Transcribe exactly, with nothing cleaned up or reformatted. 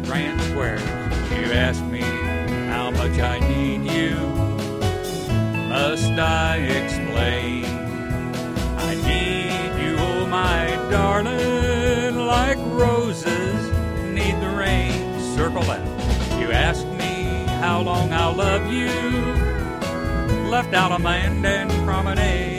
grand squares. You ask me how much I need you. Must I explain? I need you, oh my darling, like roses need the rain. Circle left. You ask me how long I'll love you. Left out a Mandan promenade.